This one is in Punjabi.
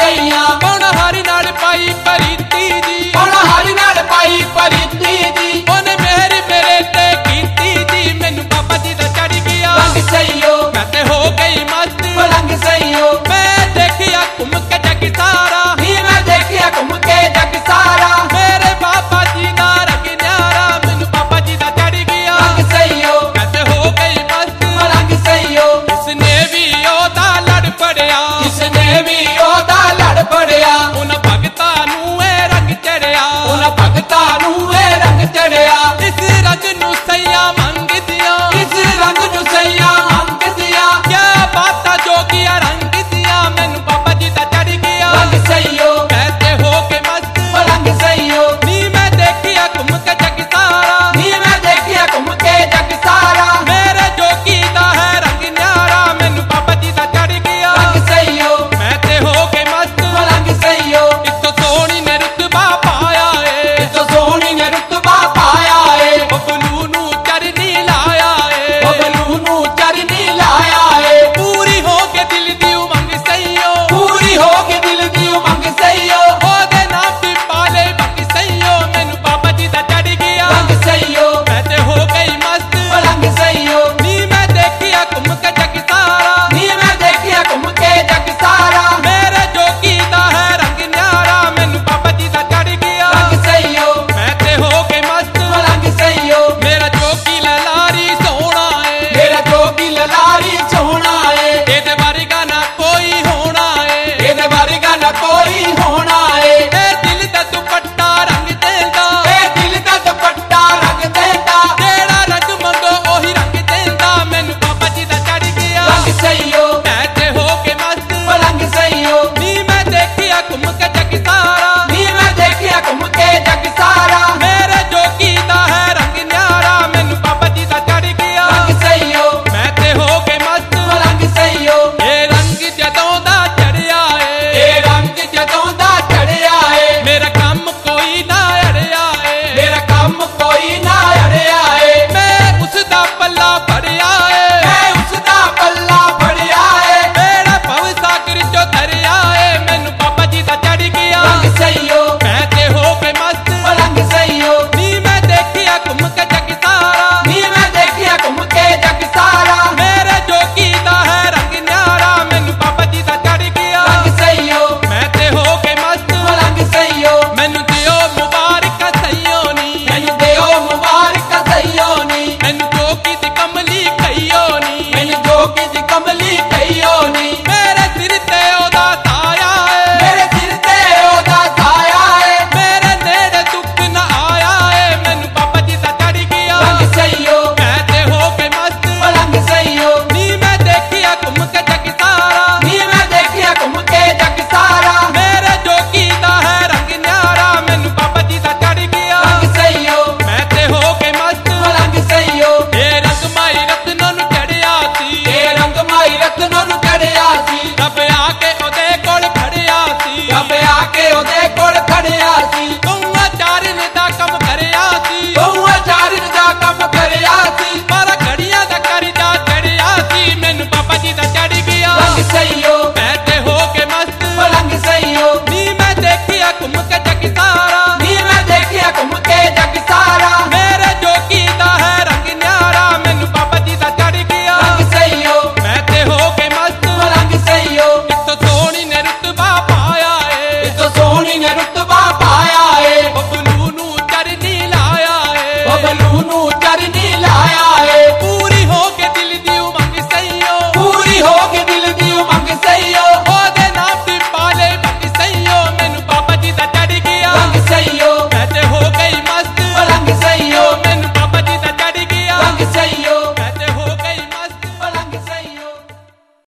ਗਈਆਂ। ਹੁਣ ਹਰੀ ਨਾਲ ਪਾਈ ਪ੍ਰੀਤੀ ਜੀ, ਹੁਣ ਹਰੀ ਨਾਲ ਪਾਈ ਪ੍ਰੀਤੀ ਜੀ। ਉਹਨੇ ਮੇਰੀ ਮੇਰੇ ਤੇ ਕੀਤੀ ਜੀ, ਮੈਨੂੰ ਬਾਬਾ ਜੀ ਦਾ ਚੜ ਗਿਆ ਰੰਗ ਸਈਓ, ਮੈਂ ਤੇ ਹੋ ਗਈ ਮਸਤ। ਰੰਗ ਸਈਓ, ਮੈਂ ਦੇਖਿਆ ਘੁੰਮ ਕੇ ਜਗ ਸਾਰਾ, ਨੀ ਮੈਂ ਦੇਖਿਆ ਘੁੰਮ ਕੇ ਜਗ ਸਾਰਾ। ਮੇਰੇ ਬਾਬਾ ਜੀ ਦਾ ਰੰਗ ਨਿਆਰਾ, ਮੈਨੂੰ ਬਾਬਾ ਜੀ ਦਾ ਚੜ ਗਿਆ ਰੰਗ ਸਈਓ, ਮੈਂ ਤੇ ਹੋ ਗਈ ਮਸਤ। ਰੰਗ ਸਈਓ, ਇਸਨੇ ਵੀ ਉਹਦਾ ਲੜ ਪੜਿਆ, ਜਿਸਨੇ ਵੀ ਉਹਦਾ ਲੜ ਪੜਿਆ। ਉਹਨਾਂ ਭਗਤਾਂ ਨੂੰ ਇਹ ਰੰਗ ਚੜਿਆ, ਉਹਨਾਂ ਭਗਤਾਂ ਨੂੰ ਇਹ ਰੰਗ ਚੜਿਆ। ਇਸ ਰੰਗ ਨੂੰ ਸਈਆਂ ਮੰਗਦੀਆਂ, ਇਸ ਰੰਗ ਨੂੰ ਸਈਆਂ ਮੰਗਦੀਆਂ। ਕਿਆ ਬਾਤਾਂ ਜੋਗੀਆਂ ਰੰਗ ਦੀਆਂ, ਮੈਨੂੰ ਬਾਬਾ ਜੀ ਦਾ ਚੜ ਗਿਆ ਰੰਗ ਸਈਓ, ਮੈਂ ਤੇ ਹੋ ਕੇ ਮਸਤ। ਰੰਗ ਸਈਓ, ਨੀ ਮੈਂ ਦੇਖਿਆ ਘੁੰਮ ਕੇ ਜਗ ਸਾਰਾ, ਨੀ ਮੈਂ ਦੇਖਿਆ ਘੁੰਮ ਕੇ ਜਗ ਸਾਰਾ। ਮੇਰੇ ਜੋਗੀ ਦਾ ਹੈ ਰੰਗ ਨਿਆਰਾ, ਮੈਨੂੰ ਬਾਬਾ ਜੀ ਦਾ ਚੜ ਗਿਆ ਰੰਗ ਸਈਓ, ਮੈਂ ਤੇ ਹੋ ਕੇ ਮਸਤ। ਰੰਗ ਸਈਓ, ਇੱਕ ਸੋਹਣੀ ਨੇ ਰੁਤਬਾ ਪਾਇਆ ਏ, ਤੋ ਸੋਹਣੀ ਨੇ ਰੁਤਬਾ ਪਾਇਆ ਏ। ਬਬਲੂ ਨੂੰ ਚਰਨੀ ਲਾਇਆ ਏ, ਬਬਲੂ ਨੂੰ ਚਰਨੀ ਲਾਇਆ ਏ। ਪੂਰੀ ਹੋ ਕੇ ਦਿਲ ਦੀ ਉਮੰਗ ਸਈਓ, ਪੂਰੀ ਹੋ ਕੇ ਦਿਲ ਦੀ ਉਮੰਗ ਸਈਓ। ਉਹਦੇ ਨਾਮ ਦੀ ਪਾਲੇ ਬੰਗ ਸਈਓ, ਮੈਨੂੰ ਬਾਬਾ ਜੀ ਦਾ ਚੜ ਗਿਆ ਰੰਗ ਸਈਓ, ਮੈਂ ਤੇ ਹੋ ਗਈ ਮਸਤ। ਰੰਗ ਸਈਓ, ਨੀ ਮੈਂ ਦੇਖਿਆ ਘੁੰਮ ਕੇ ਜਗ ਸਾਰਾ, ਨੀ ਮੈਂ ਦੇਖਿਆ ਘੁੰਮ ਕੇ ਜਗ ਸਾਰਾ। ਮੇਰੇ ਜੋਗੀ ਦਾ ਹੈ ਰੰਗ ਨਿਆਰਾ, ਮੈਨੂੰ ਬਾਬਾ ਜੀ ਦਾ ਚੜ ਗਿਆ ਰੰਗ ਸਈਓ, ਮੈਂ ਤੇ ਹੋ ਗਈ ਮਸਤ। ਰੰਗ ਸਈਓ, ਮੇਰਾ ਜੋਗੀ ਲਲਾਰੀ ਸੋਹਣਾ ਏ, ਮੇਰਾ ਜੋਗੀ ਲਲਾਰੀ ਸੋਹਣਾ ਏ। ਇਹਦੇ ਵਰਗਾ ਨਾ ਕੋਈ ਹੋਣਾ ਏ, ਇਹਦੇ ਵਰਗਾ ਨਾ ਕੋਈ ਹੋਣਾ ਏ। ਇਹ ਦਿਲ ਦਾ ਦੁਪੱਟਾ ਰੰਗ ਦੇਂਦਾ, ਇਹ ਦਿਲ ਦਾ ਦੁਪੱਟਾ ਰੰਗ ਦੇਂਦਾ। ਜਿਹੜਾ ਰੰਗ ਮੰਗੋ ਉਹੀ ਰੰਗ ਦੇਂਦਾ, ਮੈਨੂੰ ਬਾਬਾ ਜੀ ਦਾ ਚੜ ਗਿਆ ਰੰਗ ਸਈਓ, ਮੈਂ ਤੇ ਹੋ ਕੇ ਮਸਤ। ਰੰਗ ਸਈਓ, ਨੀ ਮੈਂ ਦੇਖਿਆ ਘੁੰਮ ਕੇ